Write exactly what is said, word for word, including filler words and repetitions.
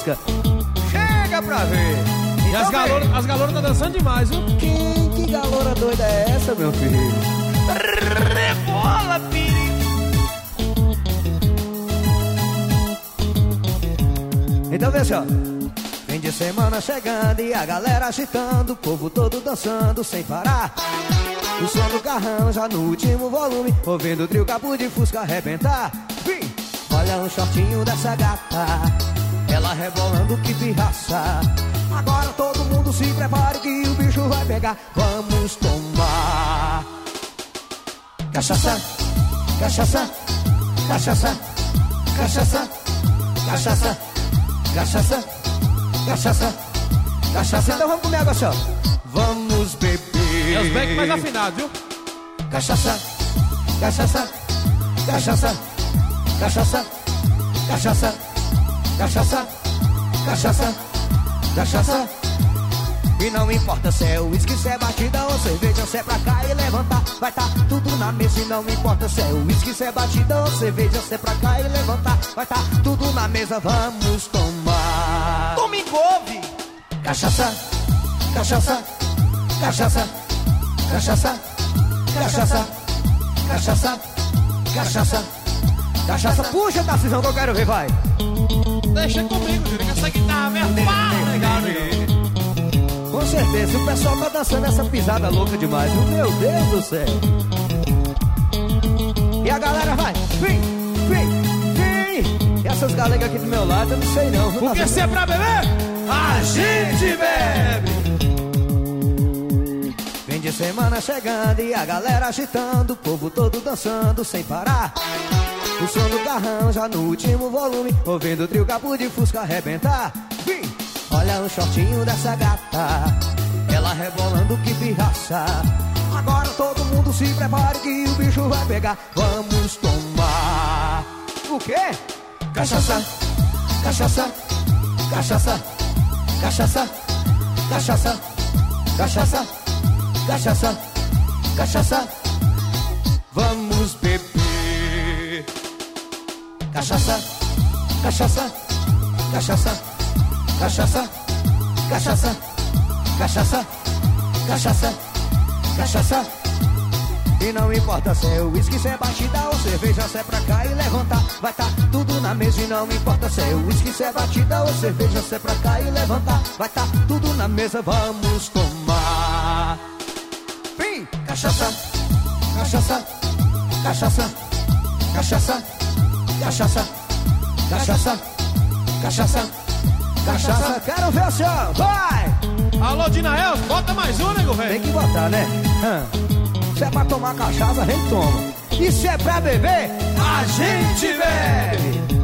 Fusca. Chega pra ver. E Então as galoras as galoras tá dançando demais, viu? Quem, que galora doida é essa, meu filho? Rebola, filho. Então vê só. Fim de semana chegando e a galera agitando, o povo todo dançando sem parar. O som do carrão já no último volume, ouvindo o trio Capu de Fusca arrebentar. Vim, olha o shortinho dessa gata, ela rebolando que pirraça. Agora todo mundo se prepare que o bicho vai pegar. Vamos tomar cachaça, cachaça, cachaça, cachaça, cachaça, cachaça, cachaça, cachaça. Então vamos comer agora só. Vamos beber. É os becos mais afinados, viu? Cachaça, cachaça, cachaça, cachaça, cachaça, cachaça, cachaça, cachaça. E não importa se é uísque, se é batida ou cerveja, se é pra cá e levantar, vai tá tudo na mesa. E não importa se é uísque, se é batida ou cerveja, se é pra cá e levantar, vai tá tudo na mesa. Vamos tomar. Tome couve. Cachaça, cachaça, cachaça, cachaça, cachaça, cachaça, cachaça, cachaça. Puxa, Tarcísio, que eu quero ver, vai. Deixa comigo, Júlio, que essa guitarra é pá, legal, Com certeza, o pessoal tá dançando essa pisada louca demais, viu? Meu Deus do céu. E a galera vai, vem, vem, vem. E essas galegas aqui do meu lado, eu não sei não. Porque se é pra beber, a gente bebe. Fim de semana chegando e a galera agitando, o povo todo dançando sem parar. O som do carrão já no último volume, ouvindo o trio Capu de Fusca arrebentar. Vim, olha o shortinho dessa gata, ela rebolando que pirraça. Agora todo mundo se prepare que o bicho vai pegar. Vamos tomar. O quê? Cachaça, cachaça, cachaça, cachaça, cachaça, cachaça, cachaça, cachaça. Vamos beber. Cachaça, cachaça, cachaça, cachaça, cachaça, cachaça, cachaça, cachaça. E não importa se é uísque, se é batida ou cerveja, se é pra cá e levantar, vai tá tudo na mesa. E não importa se é uísque, se é batida ou cerveja, se é pra cá e levantar, vai tá tudo na mesa. Vamos tomar. Vem! Cachaça, cachaça, cachaça, cachaça, cachaça, cachaça, cachaça, cachaça. Quero ver o senhor, vai! Alô, Dinael, bota mais um, nego, velho. Tem que botar, né? Hum. Se é pra tomar cachaça, a gente toma. E se é pra beber, a gente bebe.